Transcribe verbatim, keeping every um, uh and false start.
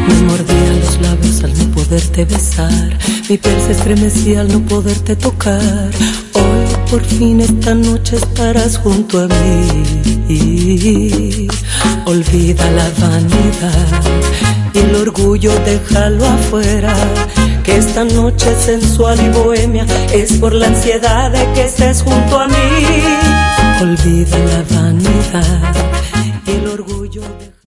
Me mordía los labios al no poderte besar, mi piel se estremecía al no poderte tocar. Hoy por fin esta noche estarás junto a mí. Olvida la vanidad y el orgullo, déjalo afuera, que esta noche sensual y bohemia es por la ansiedad de que estés junto a mí. Olvida la vanidad y el orgullo.